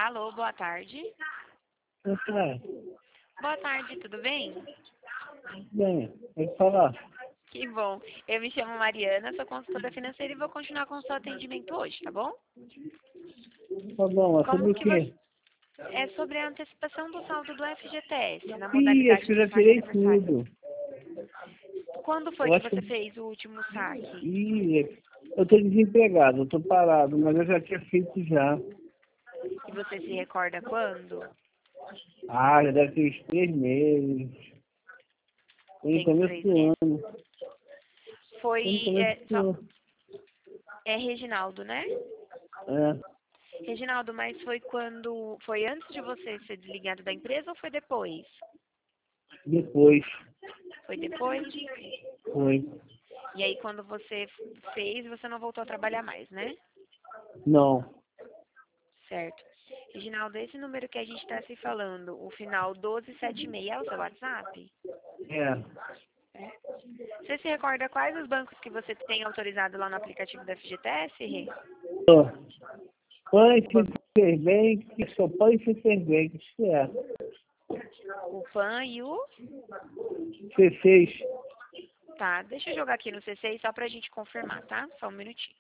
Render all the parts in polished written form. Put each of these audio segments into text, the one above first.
Alô, boa tarde. Tá, Boa tarde, tudo bem? bem, pode falar. Que bom. Eu me chamo Mariana, sou consultora financeira e vou continuar com o seu atendimento hoje, tá bom? Tá bom, mas sobre Como o que você... quê? É sobre a antecipação do saldo do FGTS, na Ih, acho modalidade que eu de já saque tirei aniversário. tudo. Quando foi Eu que acho você que... fez o último saque? Ih, eu tô desempregado, eu tô parado, mas eu já tinha feito já. E você se recorda quando? Ah, já deve ter uns 3 meses. Foi no Tem uns começo 3 do meses? ano. Foi no Foi, começo do ano. é Reginaldo, né? É, Reginaldo, mas foi quando, foi antes de você ser desligado da empresa ou foi depois? depois. Foi depois? Foi. E aí quando você fez, você não voltou a trabalhar mais, né? Não. Certo. Reginaldo, esse número que a gente está se falando, o final 1276 é o seu WhatsApp? É. É. Você se recorda quais os bancos que você tem autorizado lá no aplicativo da FGTS, Rê? Tô. Pães O que banco, fez bem, que só pães que fez bem, que isso é. o PAN e o... Você fez. Tá, deixa eu jogar aqui no C6 só pra gente confirmar, tá? Só um minutinho.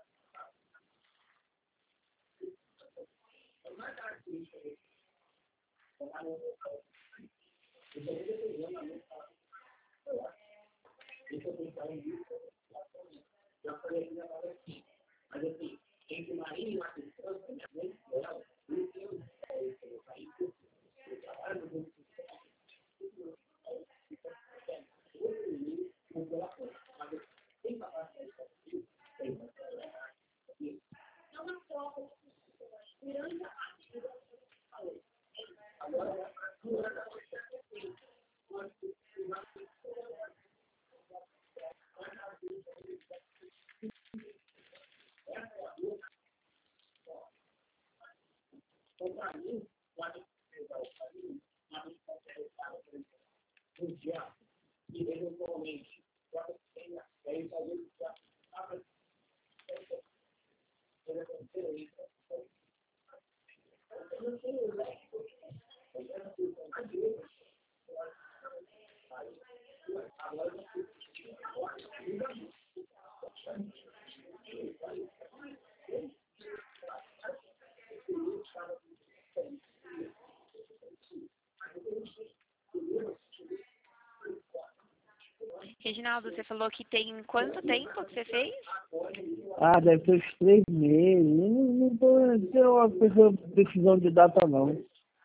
Reginaldo, você falou que tem quanto tempo que você fez? Ah, deve ter uns 3 meses. Não tô uma pessoa precisão de data, não.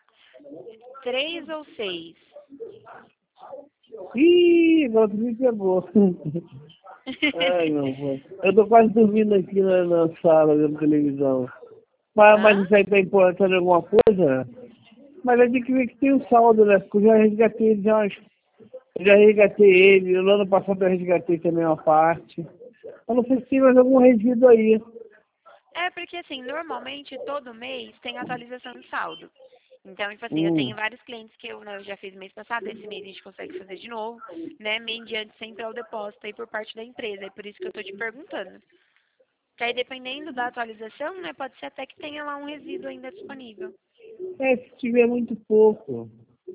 3 ou 6? Ih, agora tu me pegou. Ai, não, pô. Eu tô quase dormindo aqui na sala, vendo televisão. Mas Hã? isso aí tá importando alguma coisa? Mas é de que ver que tem um saldo, né? Porque eu já resgatei ele, eu já resgatei ele. No ano passado eu resgatei também uma parte. Eu não sei se tem mais algum resíduo aí. É porque assim, normalmente todo mês tem atualização de saldo. Então, tipo assim, eu Hum. tenho vários clientes que eu, né, eu já fiz mês passado, esse mês a gente consegue fazer de novo, né? Mediante sempre ao depósito aí por parte da empresa. É por isso que eu tô te perguntando. Que aí dependendo da atualização, né, pode ser até que tenha lá um resíduo ainda disponível. É, se tiver muito pouco.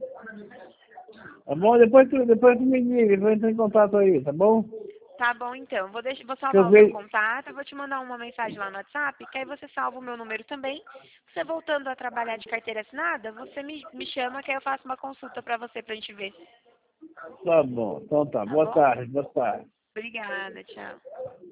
Tá bom? Depois tu me liga, vou entrar em contato aí, tá bom? Tá bom, então. Vou Que eu salvar o seu vejo. contato, eu vou te mandar uma mensagem lá no WhatsApp, que aí você salva o meu número também. Você voltando a trabalhar de carteira assinada, você me chama que aí eu faço uma consulta pra você pra gente ver. Tá bom, então tá. Tá Boa bom? tarde, boa tarde. Obrigada, tchau.